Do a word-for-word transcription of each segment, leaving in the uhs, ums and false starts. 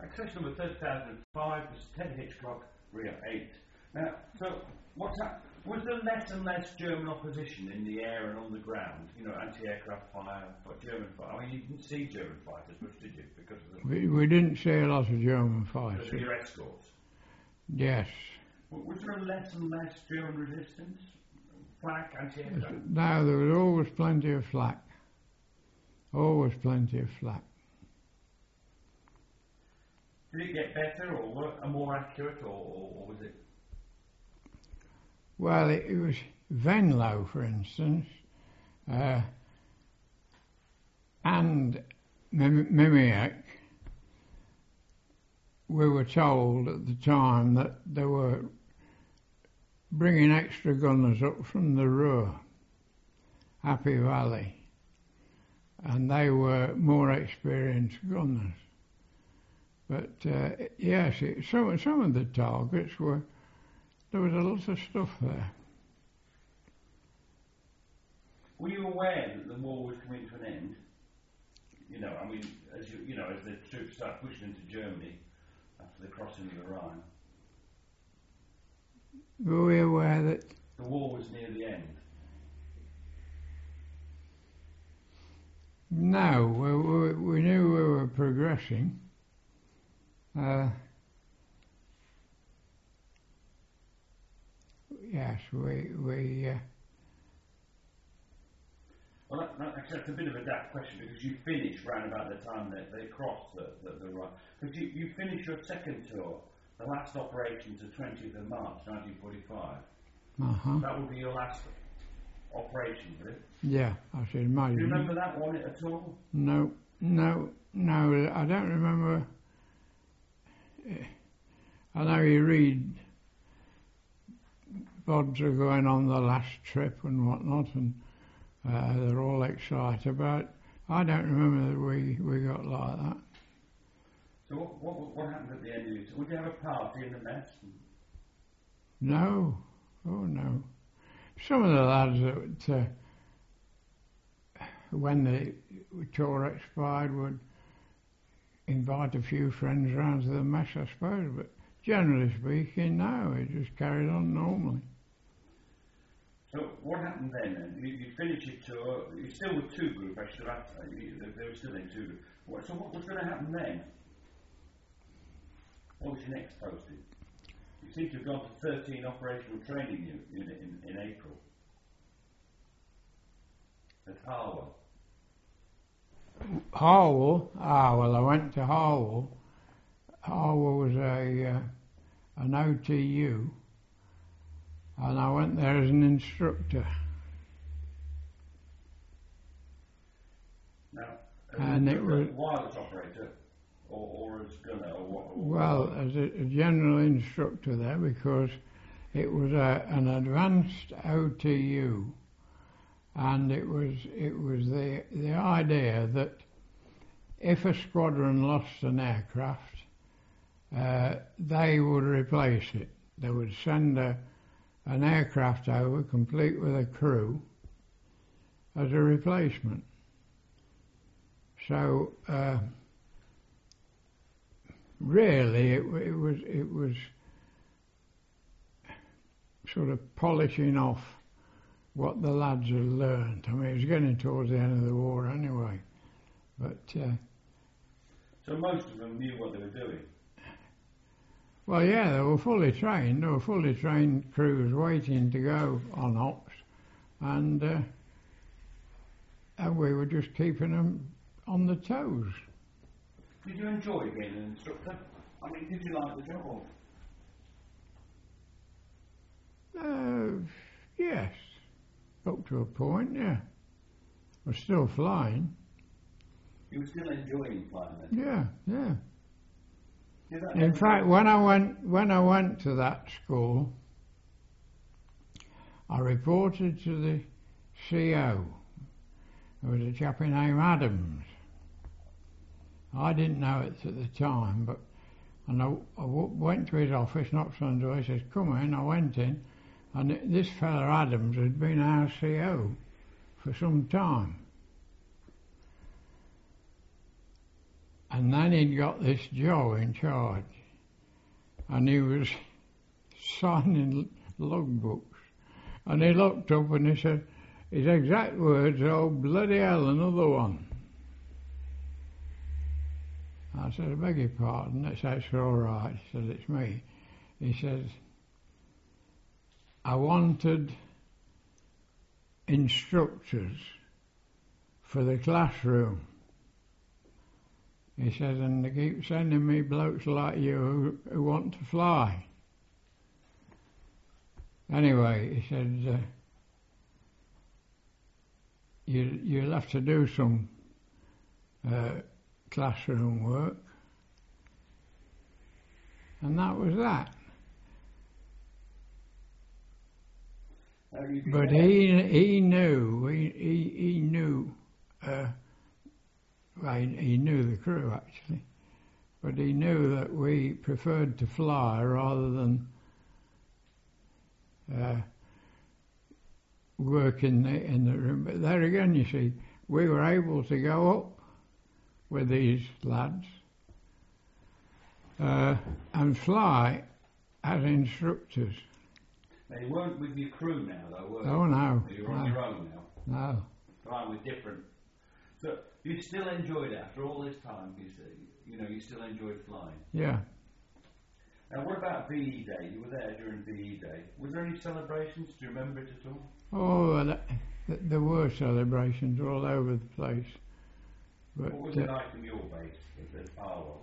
Accession number thirty thousand five, Mister Ted Hitchcock, rear eight. Now, so what's that? Was there less and less German opposition in the air and on the ground? You know, anti-aircraft fire, but German fire. I mean, you didn't see German fighters much, did you? Because of the We, we didn't see a lot of German because fighters. of your escorts. Yes. W- Was there less and less German resistance? Flak, anti-aircraft? No, there was always plenty of flak. Always plenty of flak. Did it get better or wor- or more accurate, or, or, or was it? Well, it, it was Venlo, for instance, uh, and Mim- Mimiak. We were told at the time that they were bringing extra gunners up from the Ruhr, Happy Valley, and they were more experienced gunners. But uh, yes, it, some some of the targets were. There was a lot of stuff there. Were you aware that the war was coming to an end? You know, I mean, as you you know, as the troops started pushing into Germany after the crossing of the Rhine, Were we aware that? the war was near the end. No, we, we, we knew we were progressing. Uh, yes, we we. Uh, Well, that, that, actually, that's a bit of a daft question because you finished round about the time that they crossed the, the, the Rhine. Because you, you finished your second tour, the last operation to twentieth of March nineteen forty-five. uh-huh. That would be your last operation, would it? Yeah, I should Do imagine. you remember that one at all? No, no, no. I don't remember. I know you read Bods are going on the last trip and whatnot, and uh, they're all excited about it. I don't remember that we, we got like that. So what, what, what happened at the end of it? Would you have a party in the mess? No, oh no. Some of the lads that, uh, when the tour expired, would invite a few friends round to the mess, I suppose, but generally speaking, no, it just carried on normally. So what happened then? then? You, you finished your tour. You still were two group. I should have asked that. You, they, they were still in two group. What, so what was going to happen then? What was your next posting? You seem to have gone to thirteen operational training unit in, in April at Harwell. Harwell, ah, well, I went to Harwell. Harwell was a uh, an O T U, and I went there as an instructor. Now, And it was- a wireless operator, or, or as gunner, or what? Or Well, as a, a general instructor there, because it was a, an advanced O T U, and it was it was the the idea that if a squadron lost an aircraft, uh, they would replace it. They would send a, an aircraft over, complete with a crew, as a replacement. So uh, really, it, it was it was sort of polishing off what the lads had learned. I mean, it was getting towards the end of the war anyway. But uh, so most of them knew what they were doing. well, yeah, they were fully trained. They were fully trained crews waiting to go on ops, and uh, and we were just keeping them on the toes. Did you enjoy being an instructor? I mean, did you like the job? Uh, yes, up to a point, yeah. We're still flying. You were still enjoying flying then? Yeah, yeah. Did that In ever- fact, when I went when I went to that school, I reported to the C O. There was a chap named Adams. I didn't know it at the time, but and I, I w- went to his office, knocked on the door. He says, "Come in." I went in, and it, this fella Adams had been our C O for some time. and then he'd got this Joe in charge, and he was signing logbooks, and he looked up and he said, his exact words, "Oh, bloody hell, another one." I said, "I beg your pardon." He said, "It's all right." He said, "It's me." He says, "I wanted instructors for the classroom." He says, "And they keep sending me blokes like you who, who want to fly." Anyway, he said, uh, you, you'll have to do some uh, classroom work. And that was that. But he he knew, he, he, he knew, uh, well, he, he knew the crew actually, but he knew that we preferred to fly rather than uh, work in the, in the room. But there again, you see, we were able to go up with these lads uh, and fly as instructors. Now, you weren't with your crew now, though, were you? Oh, no. You're on no. your own now. No. Flying with different. So, you still enjoyed it after all this time, you see? You know, you still enjoyed flying? Yeah. Now, what about V E Day? You were there during V E Day. Was there any celebrations? Do you remember it at all? Oh, that, that, there were celebrations all over the place. But, what was uh, it like in your base at Harwell?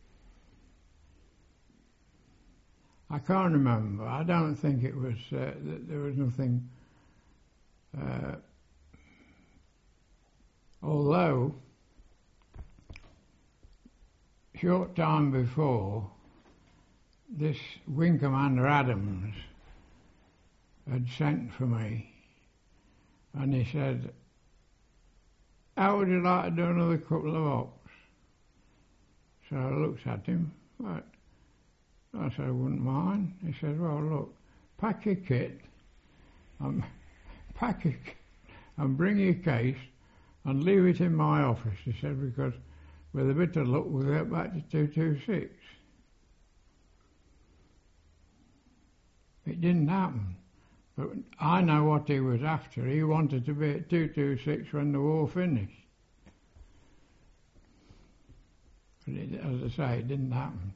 I can't remember. I don't think it was, uh, there was nothing, uh, although, short time before, this Wing Commander Adams had sent for me, and he said, "How would you like to do another couple of ops?" So I looked at him, right. I said, "I wouldn't mind." He said, "Well, look, pack your kit, and pack your kit, and bring your case, and leave it in my office." He said, "Because with a bit of luck, we'll get back to two two six. It didn't happen, but I know what he was after. He wanted to be at two two six when the war finished. But it, as I say, it didn't happen.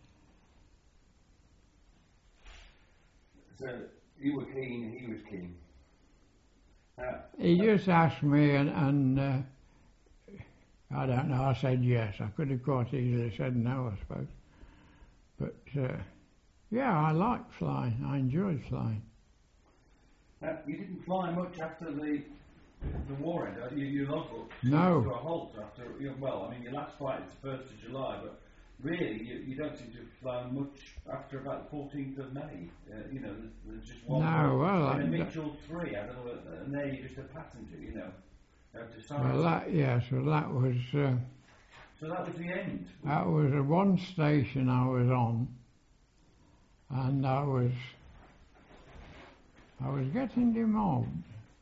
So, you were keen, he was keen. Uh, He just asked me, and, and uh, I don't know, I said yes. I could have quite easily said no, I suppose. But, uh, yeah, I liked flying. I enjoyed flying. uh, you didn't fly much after the the war ended. You, you logbook No. to a halt after, you know, well, I mean, your last flight is the first of July, but really, you, you don't seem to have flown much after about the fourteenth of May. Uh, you know, there's, there's just one. No, well, and a I- Mitchell three, I don't know, and there you're just a passenger, you know. You have to sign. Well, that, yes, well, that was, uh, So that was the end. that was the one station I was on, and I was, I was getting demobbed.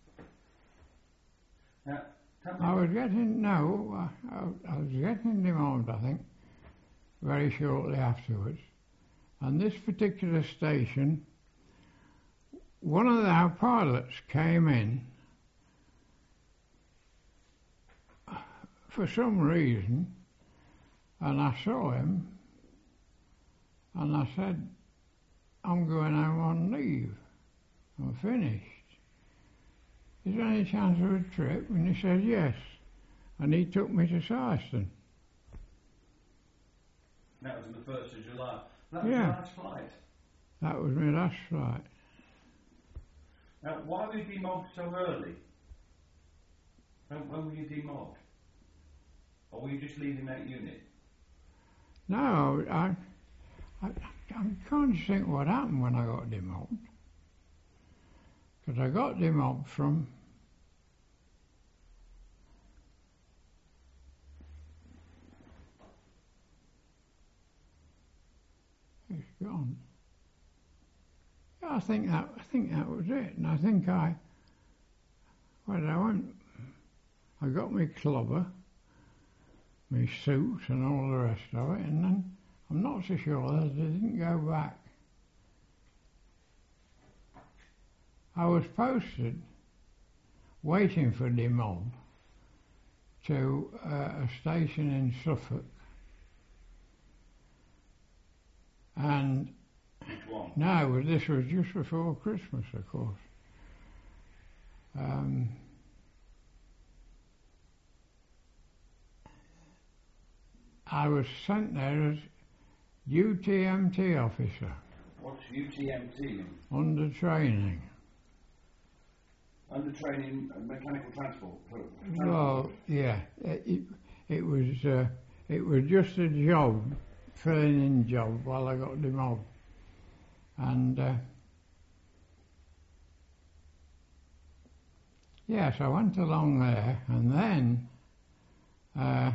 Now, tell me, I was getting, no, I, I, I was getting demobbed, I think, very shortly afterwards. And this particular station, one of our pilots came in for some reason, and I saw him, and I said, "I'm going home on leave. I'm finished. Is there any chance of a trip?" And he said yes, and he took me to Syston. that was on the first of July. That was Yeah. your last flight. That was my last flight. Now, why were you demobbed so early? When, when were you demobbed? Or were you just leaving that unit? No, I, I, I'm trying to think what happened when I got demobbed. Because I got demobbed from it's gone. Yeah, I think that I think that was it, and I think I well I went I got my clubber, my suit and all the rest of it, and then I'm not so sure that I didn't go back. I was posted, waiting for the mob, to uh, a station in Suffolk. And no, this was just before Christmas, of course. Um, I was sent there as U T M T officer. What's U T M T? Under training. Under training uh, mechanical transport? For, for well, yeah, it, it was uh, it was just a job, filling in job while I got the mob. And uh, yes, I went along there, and then uh,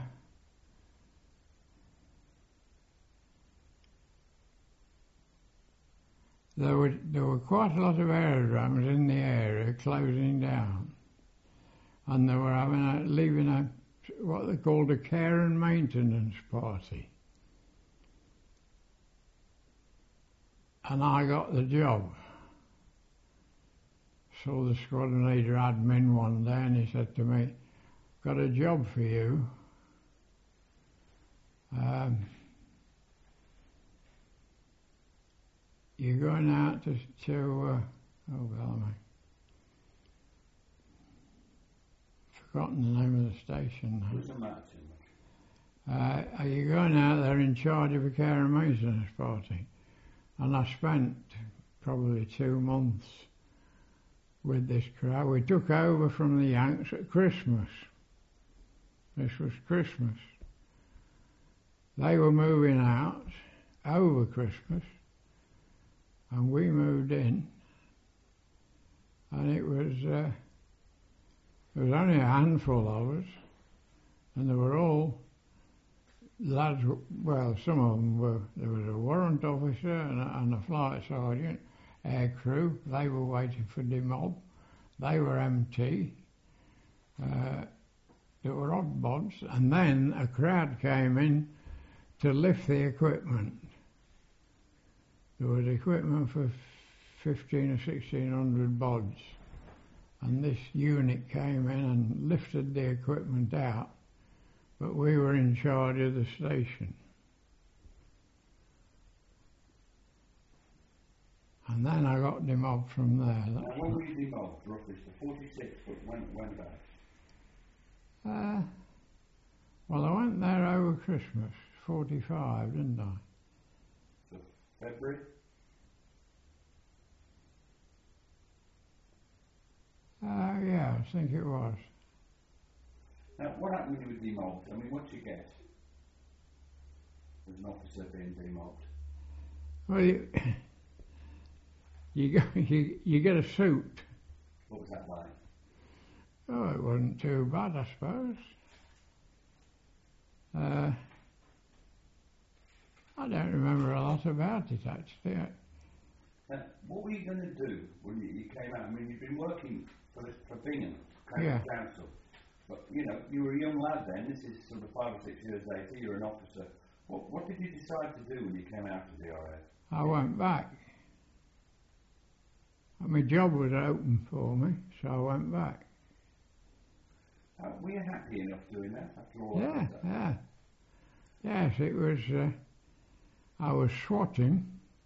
there were there were quite a lot of aerodromes in the area closing down, and they were having a, leaving a what they called a care and maintenance party. And I got the job. So the squadron leader had me in one day, and he said to me, "Got a job for you. Um, you're going out to, to uh, oh, blimey. Forgotten the name of the station now. Doesn't matter too much. Uh, are you going out there in charge of a care and maintenance party?" And I spent probably two months with this crowd. We took over from the Yanks at Christmas. This was Christmas. They were moving out over Christmas, and we moved in. And it was, uh, there was only a handful of us, and they were all lads. Well, some of them were, there was a warrant officer and a, and a flight sergeant, air crew. They were waiting for the mob. They were M T. Uh, there were odd bods, and then a crowd came in to lift the equipment. There was equipment for fifteen or sixteen hundred bods, and this unit came in and lifted the equipment out, but we were in charge of the station. And then I got demobbed from there. Now, when were you demobbed, roughly? The forty-six, but when, when back? Uh, well, I went there over Christmas, forty-five, didn't I? So, February? Uh, yeah, I think it was. Now, what happened when you were demobbed? I mean, what did you get as an officer being demobbed? Well, you, you, go, you, you get a suit. What was that like? Oh, it wasn't too bad, I suppose. Uh, I don't remember a lot about it, actually. Now, what were you going to do when you, you came out? I mean, you'd been working for, this, for Bingham County Yeah. Council. But, you know, you were a young lad then. This is sort of five or six years later. You're an officer. What, what did you decide to do when you came out of the R A F? I went back. My job was open for me, so I went back. Uh, were you happy enough doing that after all Yeah, that? yeah. Yes, it was, uh, I was swatting,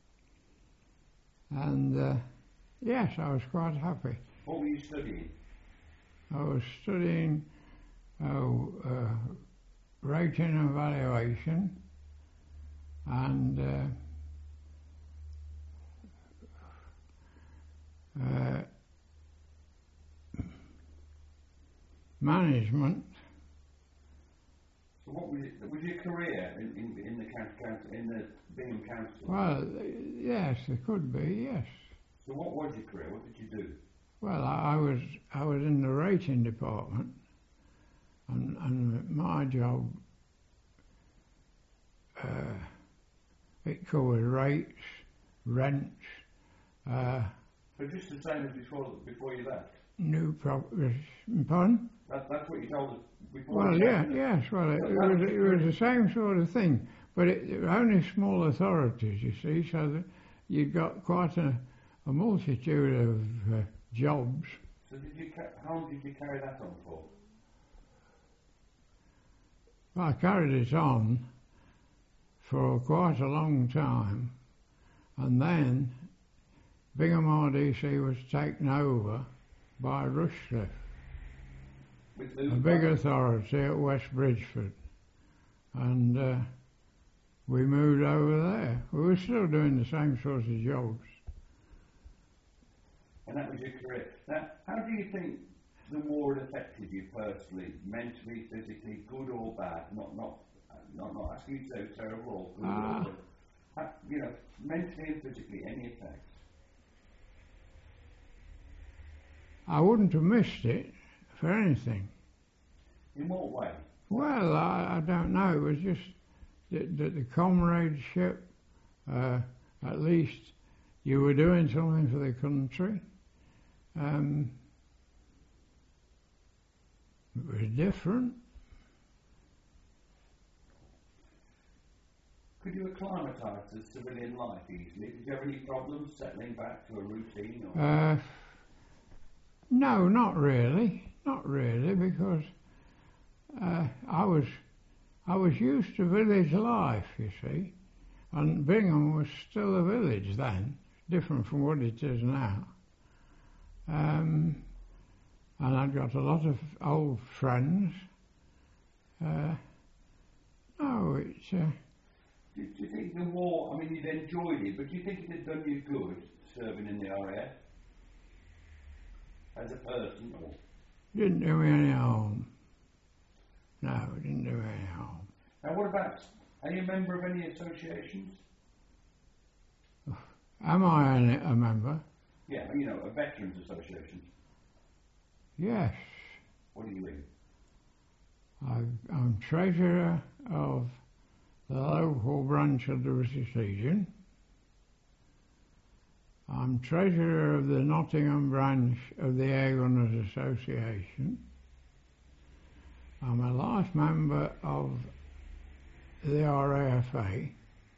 and uh, yes, I was quite happy. What were you studying? I was studying oh, uh, rating and valuation, and uh, uh, management. So what was, it, was your career in, in, in the county council, in the Bingham Council? Well, yes, it could be, yes. So what was your career? What did you do? Well, I, I was I was in the rating department, and, and my job uh, it covered rates, rents. Uh, So just the same as before before you left? new properties. Pardon? That, that's what you told us before. Well, you yeah, came. yes. Well, it, But it that was was it was good. the same sort of thing, but it, it were only small authorities, you see. So that you got quite a, a multitude of uh, jobs. So did you, ca- how long did you carry that on for? I carried it on for quite a long time, and then Bingham R D C was taken over by Rushcliffe, With a who? big authority at West Bridgeford, and uh, we moved over there. We were still doing the same sort of jobs. And that was your career. Now, how do you think the war had affected you personally, mentally, physically, good or bad? Not, not, not, not asking you to say terrible or good Ah. or good. How, you know, mentally and physically, any effects? I wouldn't have missed it for anything. In what way? Well, I, I don't know. It was just that, that the comradeship, uh, at least you were doing something for the country. Um, it was different. Could you acclimatise to civilian life easily? Did you have any problems settling back to a routine? Or? Uh, no, not really. Not really, because uh, I was I was used to village life, you see, and Bingham was still a village then, different from what it is now. Um, and I'd got a lot of old friends. Uh, no, it's. Uh, Do, do you think the war, I mean, you'd enjoyed it, but do you think it had done you good serving in the R A F? As a person? Or? didn't do me any harm. No, it didn't do me any harm. Now, what about, are you a member of any associations? Am I a, a member? Yeah, you know, a veterans association. Yes. What are you in? I, I'm treasurer of the local branch of the British Legion. I'm treasurer of the Nottingham branch of the Air Gunners Association. I'm a life member of the R A F A.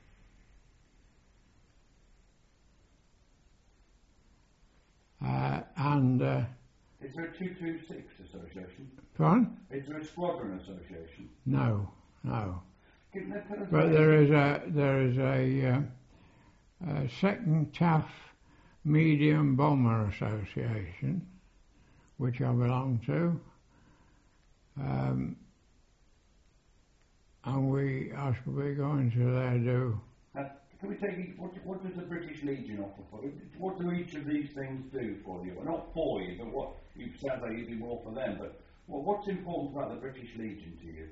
Uh, and, uh, Is there a two two six association? pardon? Is there a squadron association? No, no. Give me a tell us But about there it. is a there is a, uh, a second T A F Medium Bomber Association, which I belong to, um, and we I shall be going to there do. Now, can we take it, what, what does the British Legion offer for you? What do each of these things do for you? Well, not for you, but what, you sound like you do more for them, but well, what's important about the British Legion to you?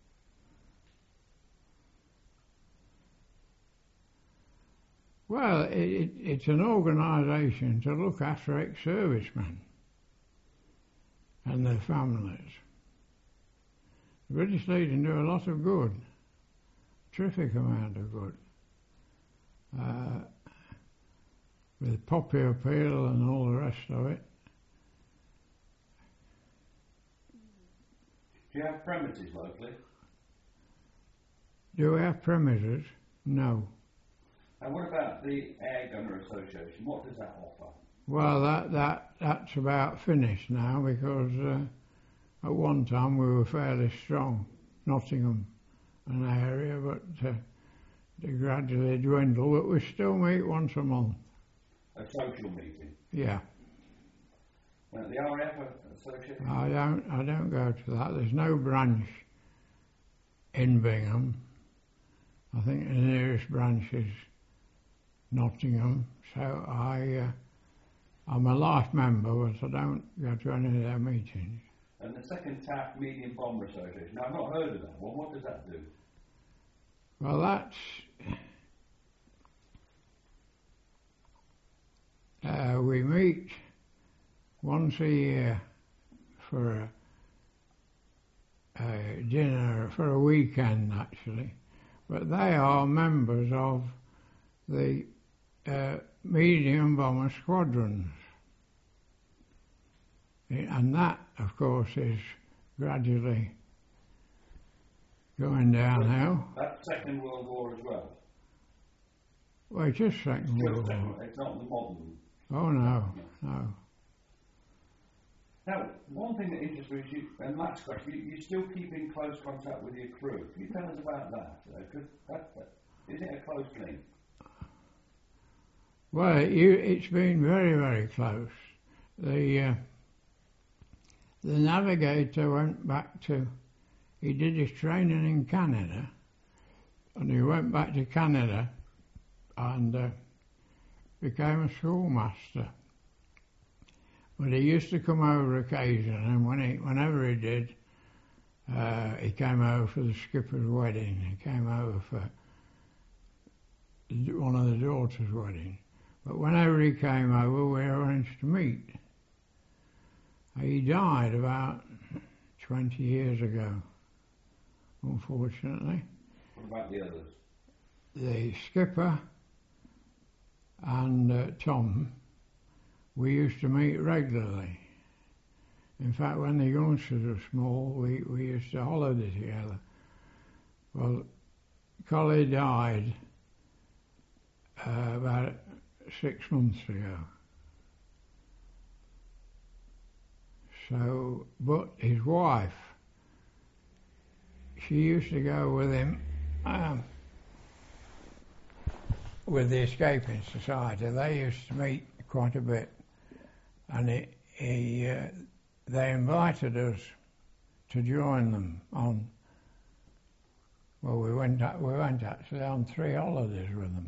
Well, it, it, it's an organisation to look after ex-servicemen and their families. The British Legion do a lot of good, terrific amount of good, uh, with poppy appeal and all the rest of it. Do you have premises locally? Do we have premises? No. And what about the Air Gunner Association? What does that offer? Well, that, that that's about finished now because uh, at one time we were fairly strong, Nottingham, an area, but uh, they gradually dwindled. But we still meet once a month. A social meeting? Yeah, Uh, the R A F Association? I don't I don't go to that. There's no branch in Bingham. I think the nearest branch is Nottingham. So I uh, I'm a life member, but I don't go to any of their meetings. And the second T A F Medium Bomber Association. Now, I've not heard of that one. What does that do? Well, that's uh, we meet once a year for a, a dinner for a weekend, actually. But they are members of the uh, medium bomber squadrons. And that, of course, is gradually going downhill. That's Second World War as well. Well, it's just Second Still World Second, War. it's not the modern. Oh, no, no. Now, one thing that interests me is you, and last question, you, you still keep in close contact with your crew. Can you tell us about that? Uh, 'cause that, that is it a close link? Well, it, you, it's been very, very close. The uh, the navigator went back to, he did his training in Canada, and he went back to Canada and uh, became a schoolmaster. But he used to come over occasionally, and when he, whenever he did, uh, he came over for the skipper's wedding. He came over for one of the daughter's weddings. But whenever he came over, we arranged to meet. He died about twenty years ago, unfortunately. What about the others? The skipper and uh, Tom, we used to meet regularly. In fact, when the youngsters were small, we, we used to holiday together. Well, Collie died uh, about six months ago. So, but his wife, she used to go with him um, with the Escaping Society. They used to meet quite a bit, and he, he uh, they invited us to join them on. Well, we went we went actually on three holidays with them.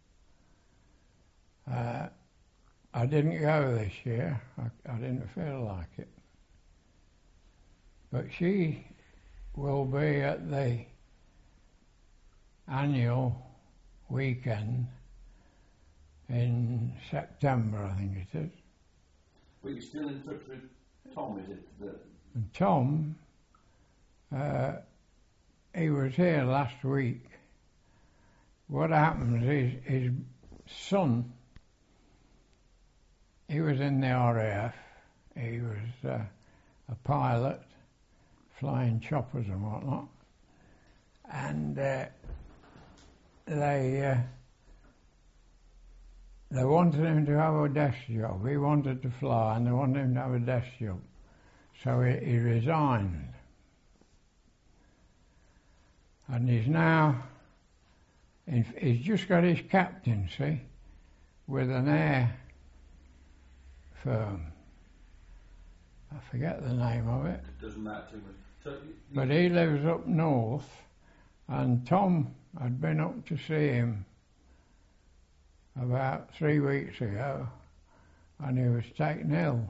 Uh, I didn't go this year. I, I didn't feel like it. But she will be at the annual weekend in September, I think it is. Well, you're still in touch with Tom, is it? The... And Tom, uh, he was here last week. What happens is his son, he was in the R A F. He was uh, a pilot, flying choppers and whatnot. And uh, they uh, they wanted him to have a desk job. He wanted to fly, and they wanted him to have a desk job. So he, he resigned. And he's now, in, he's just got his captaincy with an air firm. I forget the name of it. It doesn't matter too much. So you, you... But he lives up north, and Tom had been up to see him about three weeks ago, and he was taken ill.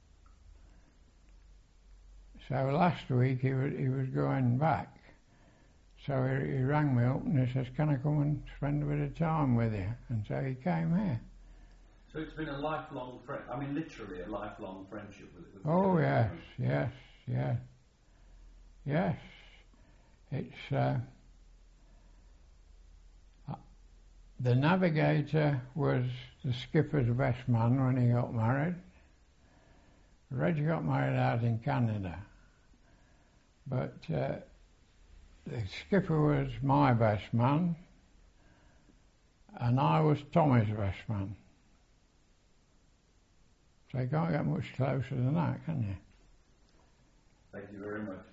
So last week he was, he was going back. So he, he rang me up and he says, "Can I come and spend a bit of time with you?" And so he came here. So it's been a lifelong friend. I mean, literally a lifelong friendship with. with oh the yes, yes, yes, yes. It's uh, the navigator was the skipper's best man when he got married. Reg got married out in Canada, but uh, the skipper was my best man, and I was Tommy's best man. So you can't get much closer than that, can you? Thank you very much.